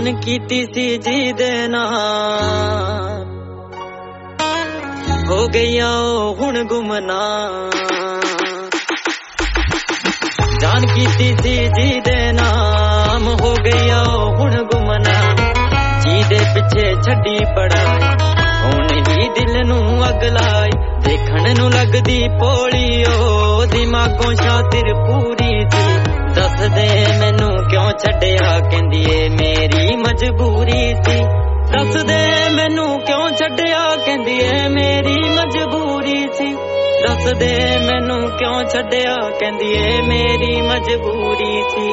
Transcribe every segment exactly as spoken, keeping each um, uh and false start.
जान कीती सी जी दे नाल हो गईया हुण गुमनाम जान कीती सी जी दे नाम हो गईया हुण गुमनाम जी दे पिछे छड्डी पढ़ाई हुण ही दिल नू अग लाई देखण नू लगदी पोलियो दिमागों शातिर पूरी थी दस दे मैनू क्यों छड्डिया कहंदी ए मेरी मजबूरी सी दस दे मैनू क्यों छड्डिया कहंदी ए मेरी मजबूरी सी दस दे मैनू क्यों छड्डिया कहंदी ए मेरी मजबूरी सी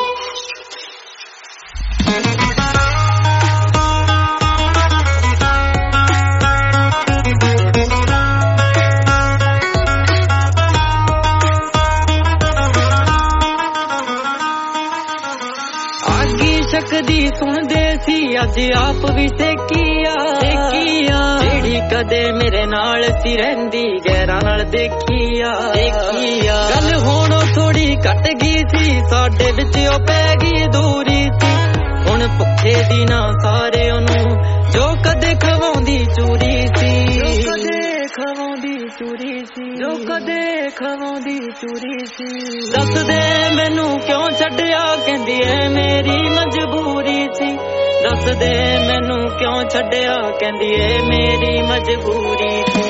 शकदी सुनदे सी अज आप भी सेकिया सेकिया जेड़ी कदे मेरे नाल सी रहिंदी गैरां नाल देखिया देखिया गल हुण थोड़ी घट गई सी साडे विच ओ पै गई दूरी सी हुण भुखे दी ना सारे ओनू जो कदे खवाउंदी चूरी सी जो कदे खवाउंदी चूरी सी जो कदे खवाउंदी चूरी सी दस दे मैनू क्यों छड्डिया कहंदी ए मेरी मजबूरी सी दस दे मैनू क्यों छड्डिया कहंदी ए मेरी मजबूरी सी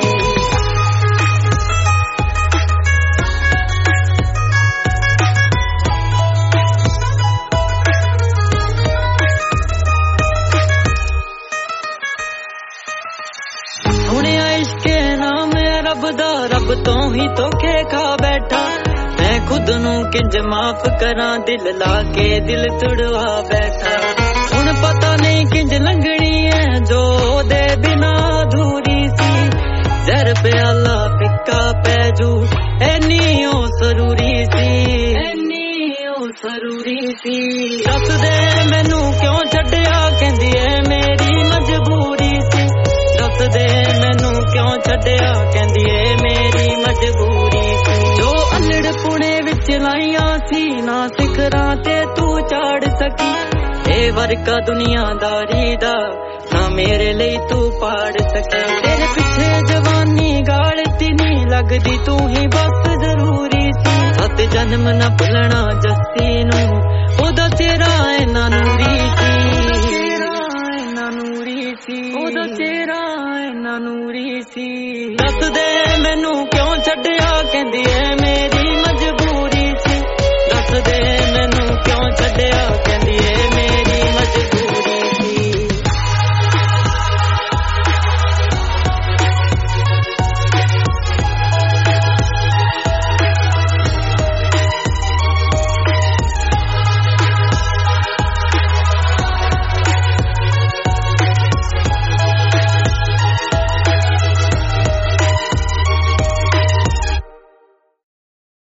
सुनिया इश्के नाम रब दा रब तो ही धोखे खा बैठा मैं खुद नू किंज माफ करा दिल ला के दिल तुड़वा बैठा हुण पता नहीं किंज लंघनी है जो दे बिना अधूरी सी जर प्याला फिक्का पैजू एनी ओ जरूरी सी एनी ओ जरूरी सी दस दे मैनू क्यों छड्डिया कहंदी ए मेरी मजबूरी सी दस दे मैनू क्यों छड्डिया कहंदी ए मेरी मजबूरी सी जो अल्लड़ पुणे विच लाइया सी ना सिखरां ते तू चाड़ सकी ए वर्का दुनियादारी दा ना मेरे लिए तू पाड़ सके तेरे पिछे जवानी गालती नहीं लगदी तू ही बस जरूरी सी सत जन्म न भुलना जस्सी नू ओदा चेहरा इन्ना नूरी सी इन्ना नूरी सी ओदा चेहरा इन्ना नूरी सी दस दे मैनू क्यों छड्डिया कहंदी ए मेरी मजबूरी सी दस दे मैनू क्यों छड्डिया